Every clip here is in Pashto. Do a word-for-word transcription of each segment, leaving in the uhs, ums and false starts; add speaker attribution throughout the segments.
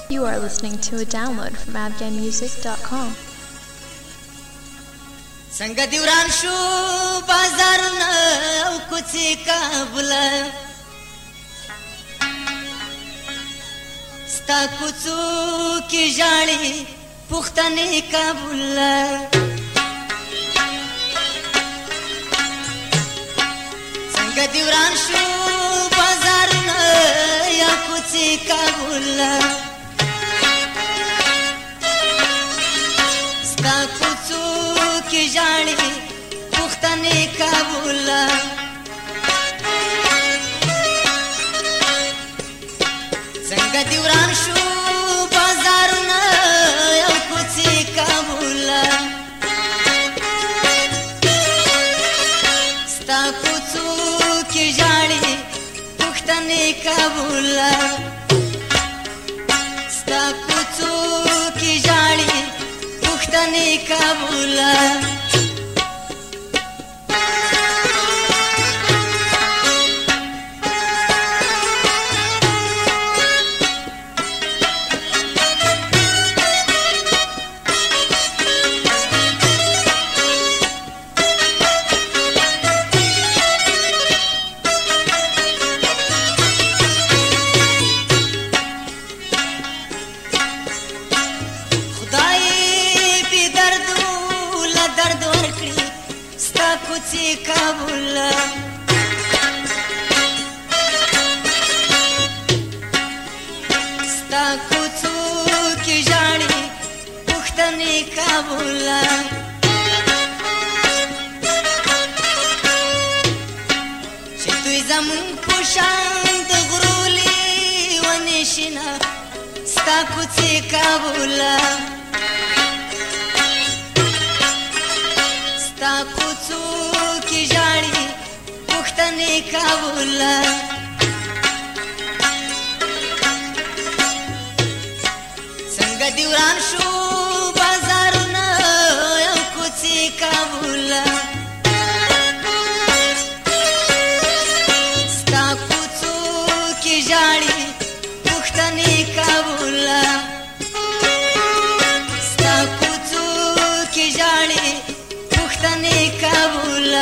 Speaker 1: You are listening to a download from afghan music dot com.
Speaker 2: څنګه دی وران شو بازارونه او کوڅې کابل ستا کوڅو کې ژاړي پښتنې کابل څنګه دی وران شو بازارونه یا کوڅې کابل ستا کوڅو کې ژاړي پښتنې کابل څنګه دی وران شو بازارونه او کوڅې کابل ستا کوڅو کې ژاړي پښتنې کابل ستا کوڅو کې ژاړي پښتنې کابل کوڅې کابل ستا کوڅو کې ژاړي پښتنې کابل چې دوی زمون په شان د غرولي ونې شنه ستا کوڅې کابل ستا کوڅو کې ژاړي پښتنې کابل څنګه دی وران شو بازارونه او کوڅې کابل ستا کوڅو کې ژاړي پښتنې کابل ستا کوڅو کې ژاړي پښتنې کابل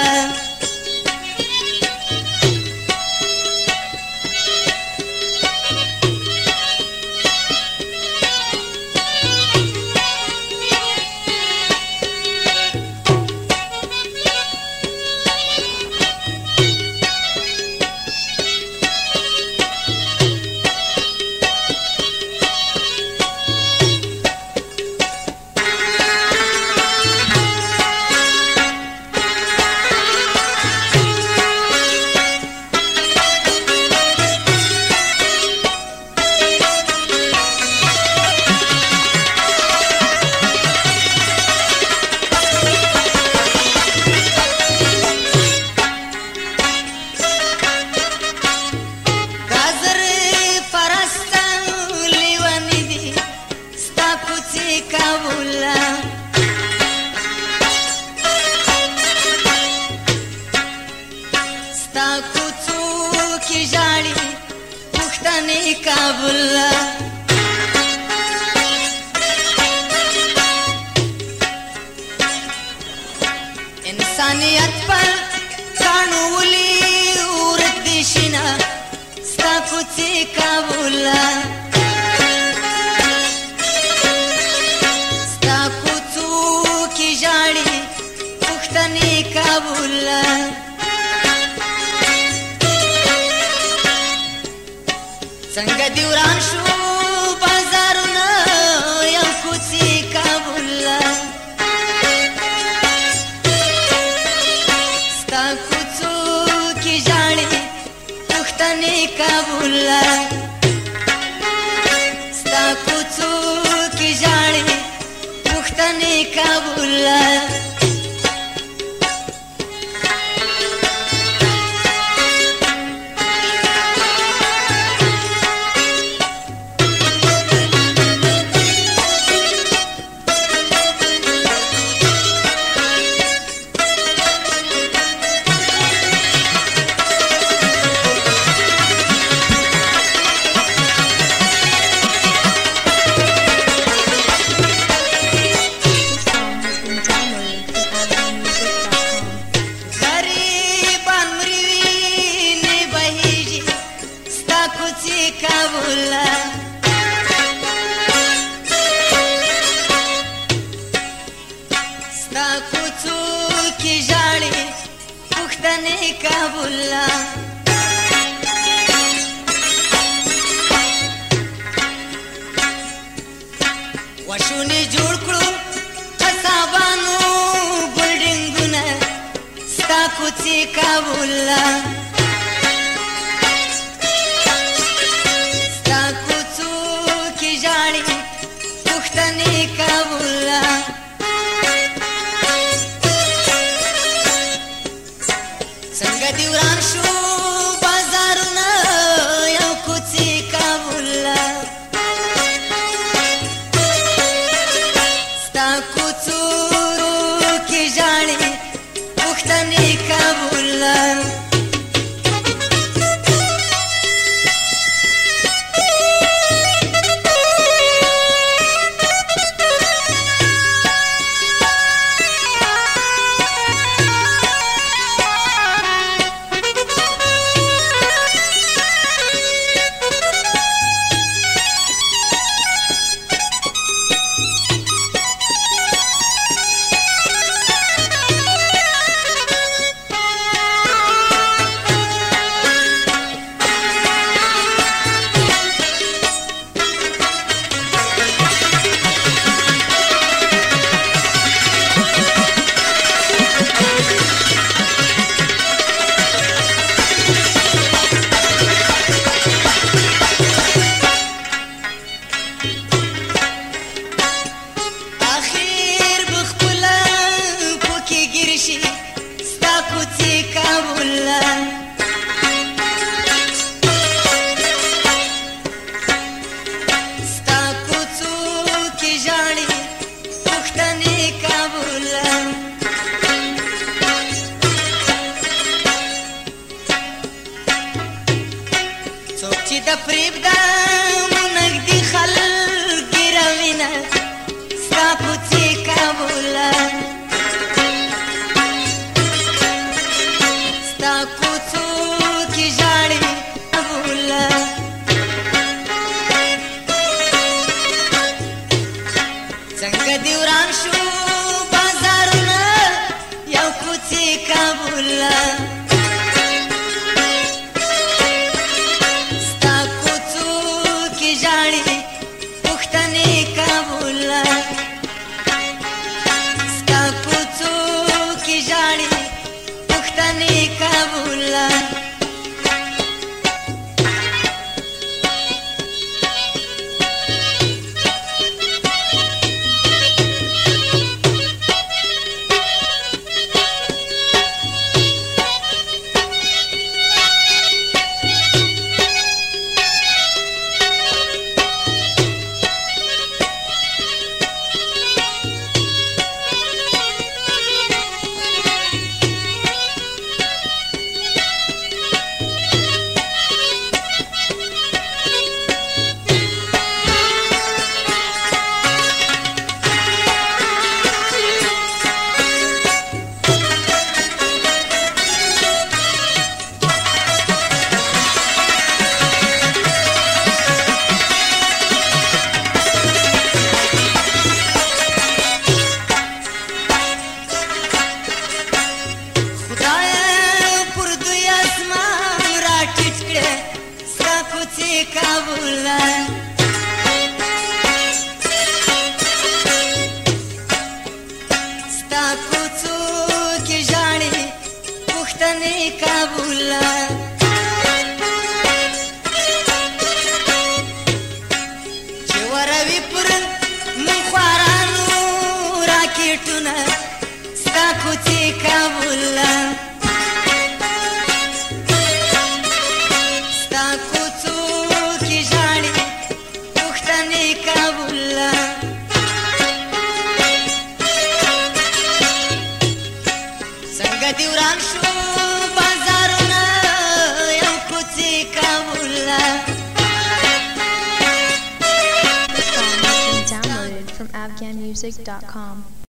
Speaker 2: ستا کوڅو کې ژاړي پښتنې کابل انسانیت پر کانو ولي ورک دي شنه ستا کوڅې کابل ستا کوڅو کې ژاړي پښتنې کابل څنګه دی وران شو بازارونه او کوڅې کابل ستا کوڅو کې ژاړي پښتنې کابل ستا کوڅو کې ژاړي پښتنې کابل ستا کوڅو کې ژاړي پښتنې کابل وشونې جوړ کړو قصابانو بلډینګونه ستا کوڅې کابل ستا کوڅو کې ژاړي پښتنې کابل څنګه دې وران شو بازارونه یو کوڅې کابل ستا کوڅو کې ژاړي پښتنې کابل د پرېږده نږدې خلک یې راوینه ستا کوڅې کابل ستا کوڅو کې ژاړي کابل څنګه دې وران شو بازارونه یو کوڅې کابل ستا کوڅو کې ژاړي پښتنې کابل چې وروي پر موږ خوارانو راکېټونه ستا کوڅې کابل څنګه دې وران شو بازارونه یو کوڅې کابل
Speaker 1: This song has been downloaded from afghan music dot com.